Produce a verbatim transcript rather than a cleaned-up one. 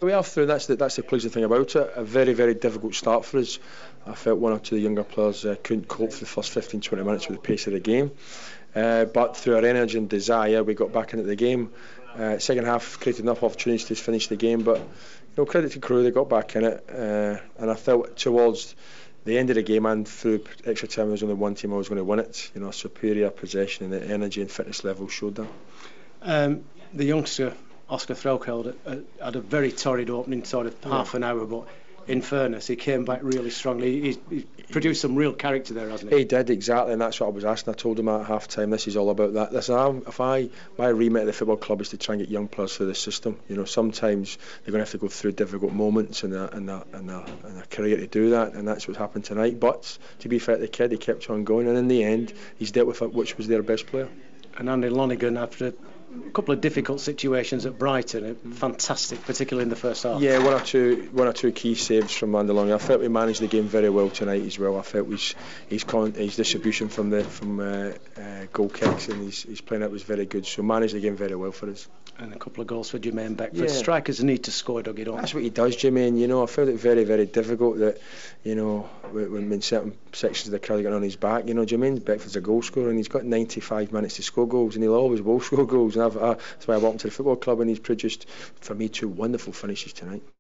We are through. That's the, that's the pleasing thing about it. A very, very difficult start for us. I felt one or two of the younger players uh, couldn't cope for the first fifteen to twenty minutes with the pace of the game. Uh, but through our energy and desire, we got back into the game. Uh, second half created enough opportunities to finish the game, but you know, credit to Crewe, they got back in it. Uh, and I felt towards the end of the game and through extra time, there was only one team I was going to win it. You know, superior possession and the energy and fitness level showed that. Um, the youngster Oscar Threlkeld had a very torrid opening sort of half yeah. an hour, but in fairness, he came back really strongly. He, he produced some real character there, hasn't he? He did, exactly, and that's what I was asking. I told him at half time, this is all about that. Listen, I'm, if I, my remit at the football club is to try and get young players through the system. You know, sometimes they're going to have to go through difficult moments in their, in their, in their, in their career to do that, and that's what happened tonight. But to be fair to the kid, he kept on going, and in the end, he's dealt with it, which was their best player. And Andy Lonergan, after a couple of difficult situations at Brighton, fantastic, particularly in the first half. Yeah, one or two, one or two key saves from Andy Lonergan. I felt we managed the game very well tonight as well. I felt his his, con, his distribution from the from uh, uh, goal kicks and his, his playing out was very good. So managed the game very well for us. And a couple of goals for Jermaine Beckford. Yeah. Strikers need to score, Dougie, don't That's what he does, Jermaine. You know, I found it very, very difficult that, you know, when in certain sections of the crowd getting on his back, you know, Jermaine Beckford's a goal scorer and he's got ninety-five minutes to score goals and he'll always will score goals. And I've, uh, that's why I walked to the football club and he's produced, for me, two wonderful finishes tonight.